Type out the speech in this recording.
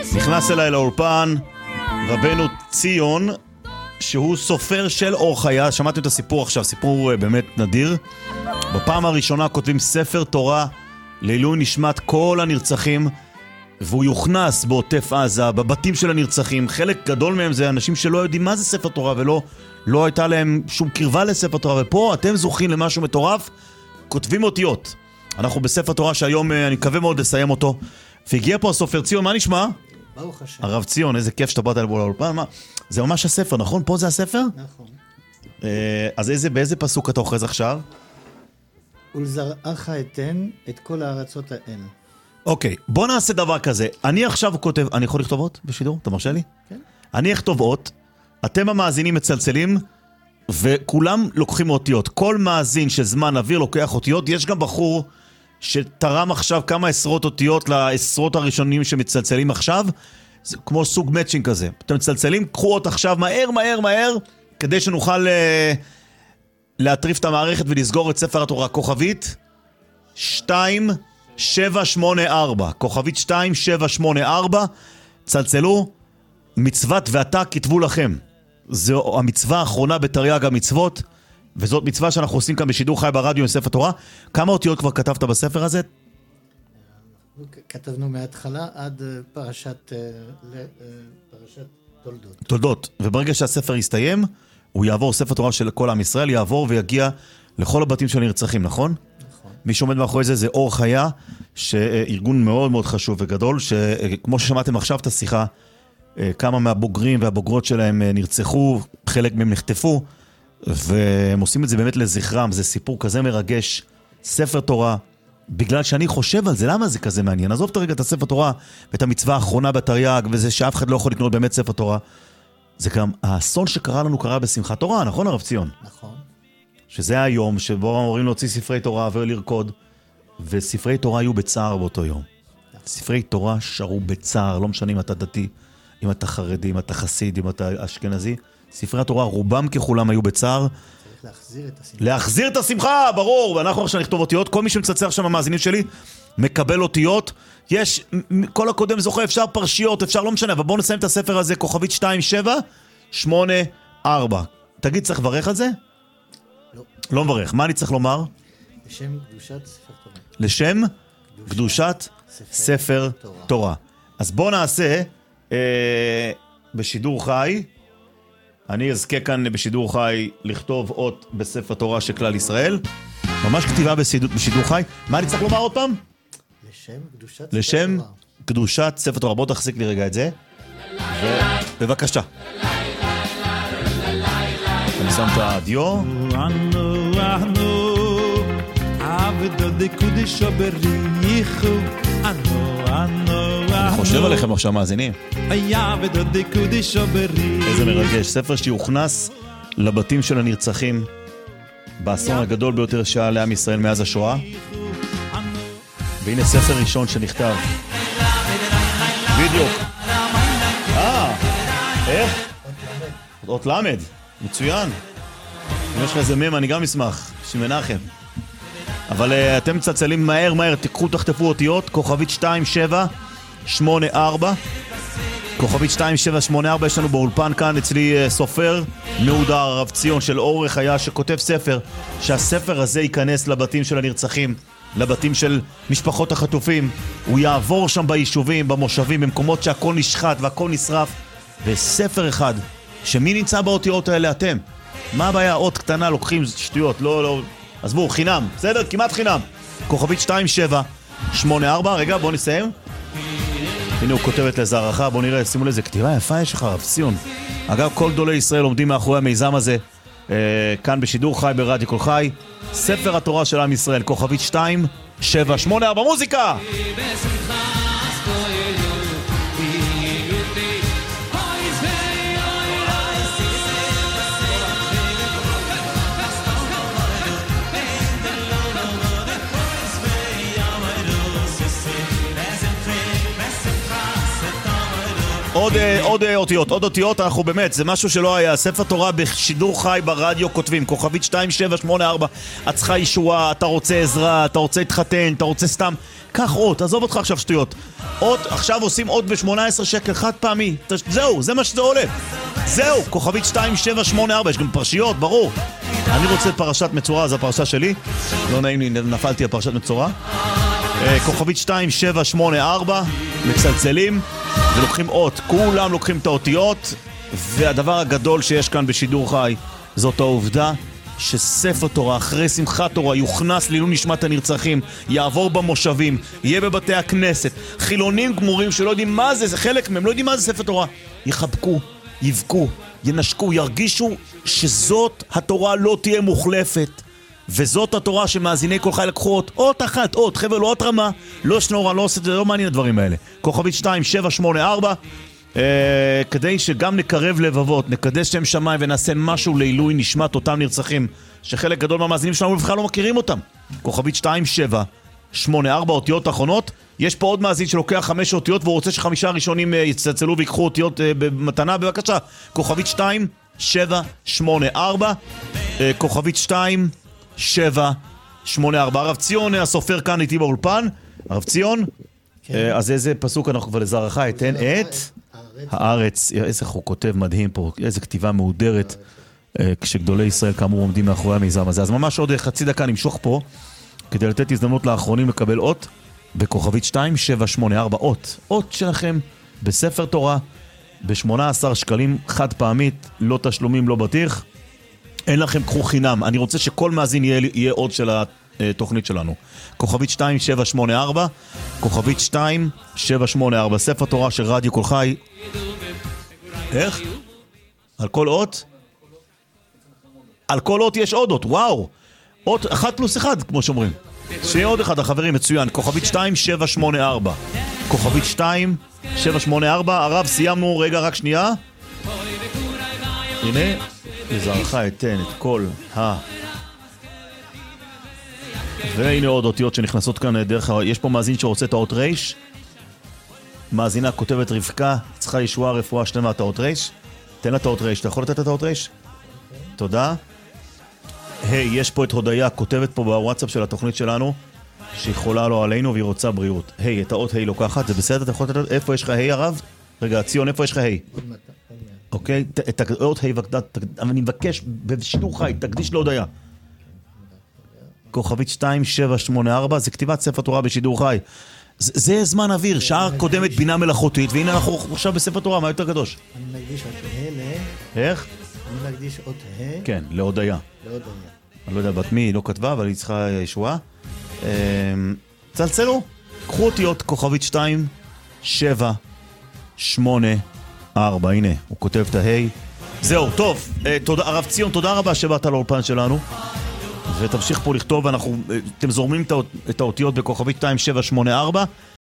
נכנס אליי לאולפן רבנו ציון, שהוא סופר של אור חיה. שמעתם את הסיפור עכשיו, סיפור באמת נדיר. בפעם הראשונה כותבים ספר תורה לעילוי נשמת כל הנרצחים, והוא יוכנס בעוטף עזה, בבתים של הנרצחים. חלק גדול מהם זה אנשים שלא יודעים מה זה ספר תורה, ולא הייתה להם שום קרבה לספר תורה, ופה אתם זוכים למשהו מטורף, כותבים אותיות. אנחנו בספר תורה שהיום אני מקווה מאוד לסיים אותו, והגיע פה הסופר ציון. מה נשמע? ברוך השם. הרב ציון, איזה כיף שאתה באת לבוא לאולפן. זה ממש הספר, נכון? פה זה הספר? נכון. אז באיזה פסוק אתה אוחז עכשיו? ולזרעך אתן את כל הארצות האלה. אוקיי, בוא נעשה דבר כזה. אני עכשיו כותב, אני יכול לכתוב אות בשידור? אתה מרשה לי? כן. אני אכתוב אות, אתם המאזינים מצלצלים, וכולם לוקחים אותיות. כל מאזין שזמן אוויר לוקח אותיות. יש גם בחור שתרם עכשיו כמה עשרות אותיות לעשרות הראשונים שמצלצלים עכשיו. זה כמו סוג מאצ'ינג כזה. אתם מצלצלים, קחו אות עכשיו מהר, מהר, מהר, כדי שנוכל להטריף את המערכת ולסגור את ספר התורה. כוכבית 2784. כוכבית 2784. צלצלו. מצוות ואתה כתבו לכם. זו המצווה האחרונה בתרי"ג המצוות, וזאת מצווה שאנחנו עושים כאן בשידור חי ברדיו עם ספר תורה. כמה אותיות כבר כתבת בספר הזה? כתבנו מההתחלה עד פרשת תולדות. תולדות. וברגע שהספר יסתיים, הוא יעבור, ספר תורה של כל עם ישראל, יעבור ויגיע לכל הבתים של הנרצחים, נכון? נכון. מי שעומד מאחורי זה זה אור חיה, שארגון מאוד מאוד חשוב וגדול, שכמו ששמעתם עכשיו את השיחה, כמה מהבוגרים והבוגרות שלהם נרצחו, חלק מהם נחטפו, והם עושים את זה באמת לזכרם. זה סיפור כזה מרגש, ספר תורה, בגלל שאני חושב על זה, למה זה כזה מעניין? עזוב את הרגע את הספר תורה ואת המצווה האחרונה בתרי"ג, וזה שאף אחד לא יכול לקנות באמת ספר תורה. זה גם האסון שקרה לנו קרה בשמחת תורה, נכון הרב ציון? נכון. שזה היום שבו אמורים להוציא ספרי תורה ולרקוד, וספרי תורה היו בצער באותו יום. ספרי תורה שרו בצער, לא משנה אם אתה דתי, אם אתה חרדי, אם אתה חסיד, אם אתה אשכנזי. ספרי התורה רובם ככולם היו בצער. צריך להחזיר את השמחה. להחזיר את השמחה, ברור. ואנחנו עכשיו נכתוב אותיות. כל מי שמצלצל עכשיו המאזינים שלי מקבל אותיות. יש, כל הקודם זוכה, אפשר פרשיות, אפשר, לא משנה, אבל בואו נסיים את הספר הזה, כוכבית 2784. תגיד, צריך לברך על זה? לא. לא מברך. מה אני צריך לומר? לשם קדושת ספר תורה. לשם קדושת ספר תורה. אז בואו נעשה בשידור חי. אני אזכה כאן בשידור חי לכתוב אות בספר תורה של כלל ישראל. ממש כתיבה בשידור חי. מה אני צריך לומר עוד פעם? לשם קדושת ספר תורה. בוא תחזיק לי רגע את זה. בבקשה. אני שם את הדיו. אני חושב עליכם עכשיו מאזינים. איזה מרגש. ספר שיוכנס לבתים של הנרצחים באסון הגדול ביותר שהיה לעם ישראל מאז השואה. והנה ספר ראשון שנכתב. בדיוק. איך? אות למד. מצוין. אם יש לך איזה מם אני גם אשמח. שמנחם. אבל אתם מצלצלים מהר מהר, תקחו, תחטפו אותיות. כוכבית 2784. כוכבית 2784. יש לנו באולפן כאן אצלי סופר מהודר, הרב ציון של אור חיה, שכותב ספר, שהספר הזה ייכנס לבתים של הנרצחים, לבתים של משפחות החטופים. הוא יעבור שם ביישובים, במושבים, במקומות שהכל נשחט והכל נשרף. וספר אחד, שמי נמצא באותיות האלה? אתם. מה הבעיה? אות קטנה לוקחים שטויות, לא, עזבו, חינם, בסדר? כמעט חינם. כוכבית 2784, רגע, בוא נסיים. הנה הוא כותבת לזרעך, בוא נראה, שימו לזה, כתיבה יפה יש לך, רב ציון. אגב, כל גדולי ישראל עומדים מאחורי המיזם הזה, כאן בשידור חי ברדיו כל חי. ספר התורה של עם ישראל, כוכבית 2784, מוזיקה! עוד אותיות, אנחנו באמת, זה משהו שלא היה. ספר תורה בשידור חי ברדיו כותבים, כוכבית 2784, את צריכה ישועה, אתה רוצה עזרה, אתה רוצה להתחתן, אתה רוצה סתם קח אות, עזוב אותך עכשיו שטויות. אות, עכשיו עושים אות ב-18 שקל חד פעמי. זהו, זה מה שזה עולה. זהו, כוכבית 2784, יש גם פרשיות, ברור. אני רוצה פרשת מצורע, זו הפרשה שלי. לא נעים לי, נפלתי על פרשת מצורע. כוכבית 2784, מצלצלים ולוקחים אות. כולם לוקחים את האותיות, והדבר הגדול שיש כאן בשידור חי זאת העובדה שספר תורה אחרי שמחת תורה יוכנס לעילוי נשמת הנרצחים, יעבור במושבים, יהיה בבתי הכנסת. חילונים גמורים שלא יודעים מה זה, חלק מהם לא יודעים מה זה ספר תורה, יחבקו, יבכו, ינשקו, ירגישו שזאת התורה לא תהיה מוחלפת, וזאת התורה שמאזיני כל חי לקחו אות אחת, אות, חבר'ה, לא התרמה, לא שנורה, לא עושה את זה, לא מעניין הדברים האלה. כוכבית 2784, כדי שגם נקרב לבבות, נקדש שם שמיים ונעשה משהו לעילוי נשמת אותם נרצחים, שחלק גדול מהמאזינים שלנו בכלל לא מכירים אותם. כוכבית 2784, אותיות האחרונות. יש פה עוד מאזין שלוקח 5 אותיות והוא רוצה ש5 הראשונים יצלצלו ויקחו אותיות במתנה, בבקשה. כוכבית 2784, כוכבית 2784. הרב ציון הסופר כאן איתי באולפן. הרב ציון, אז איזה פסוק אנחנו כבר לזרעך אתן את הארץ. איזה הוא כותב מדהים פה, איזה כתיבה מהודרת, כשגדולי ישראל כאמור עומדים מאחורי המיזם הזה. אז ממש עוד חצי דקה נמשוך פה כדי לתת הזדמנות לאחרונים לקבל אות בכוכבית 2784, אות שלכם בספר תורה ב-18 שקלים חד פעמית, לא תשלומים, לא בטיח, אין לכם, קחו חינם. אני רוצה שכל מאזין יהיה אות של התוכנית שלנו. כוכבית 2784, כוכבית 2784, ספר תורה של רדיו כל חי. איך? על כל אות? על כל אות יש עוד אות, וואו. אות 1+1, כמו שאומרים. שיהיה עוד אחד, החברים, מצוין. כוכבית 2784, כוכבית 2784. הרב, סיימנו, רגע, רק שנייה. הנה, לזרעך אתן את כל והנה עוד אותיות שנכנסות כאן דרך. יש פה מאזין שרוצה את האות רייש. מאזינה כותבת רבקה, צריכה ישועה, רפואה שלמה, את האות רייש. תן לה את האות רייש. אתה יכול לתת את האות רייש? תודה. יש פה את הודיה, כותבת פה בוואטסאפ של התוכנית שלנו שיכולה לו עלינו והיא רוצה בריאות. את האות לוקחת, זה בסדר? אתה יכול לתת? איפה יש לך הרב? רגע, ציון, איפה יש לך אוקיי, את האות אני מבקש בשידור חי, תקדיש להודיה. כוכבית 2784, זה כתיבת ספר תורה בשידור חי. זה זמן אוויר, שעה קודמת בינה מלאכותית, והנה אנחנו עכשיו בספר תורה, מה יותר קדוש? אני מקדיש אות איך? אני מקדיש אות כן, להודיה. אני לא יודע בת מי, היא לא כתבה, אבל היא צריכה ישועה. צלצלו, קחו אותיות, כוכבית 2784, הנה, הוא כותב את ההי. זהו, טוב, הרב ציון, תודה רבה שבאת לאולפן שלנו. ותמשיך פה לכתוב, אתם זורמים את האותיות בכוכבית 2784,